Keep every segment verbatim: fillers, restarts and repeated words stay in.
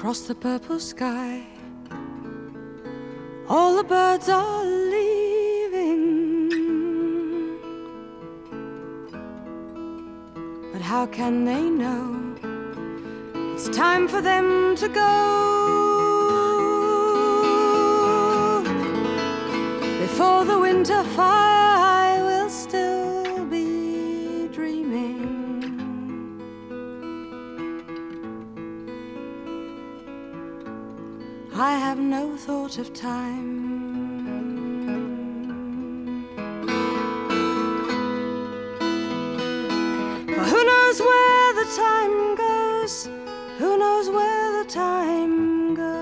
across the purple sky. All the birds are leaving, but how can they know it's time for them to go? Before the winter fire, I will still be dreaming. I have no thought of time. For who knows where the time goes? Who knows where the time goes?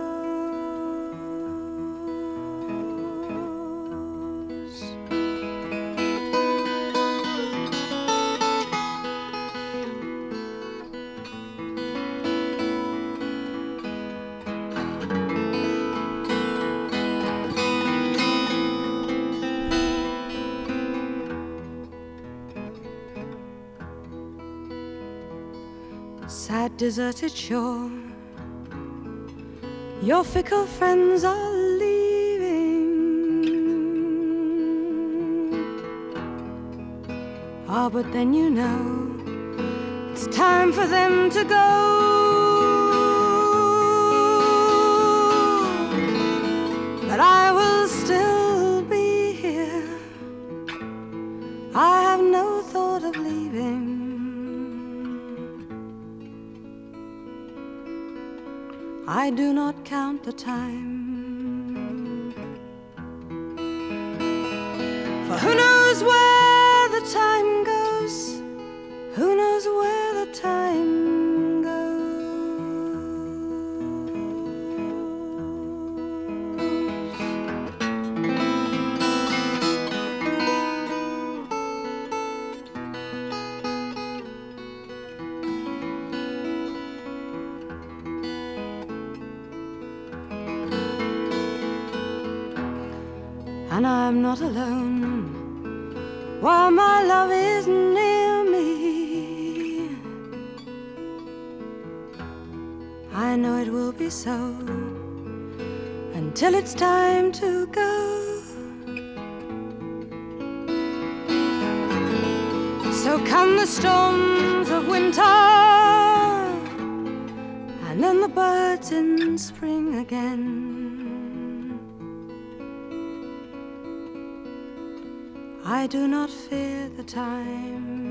Sad deserted shore, your fickle friends are leaving. Ah, but then you know it's time for them to go. But I will still be here. I have no thought of leaving. I do not count the time. For who knows where the time goes? Who knows where the time goes? And I'm not alone while my love is near me. I know it will be so until it's time to go. So come the storms of winter, and then the birds in spring again. I do not fear the time.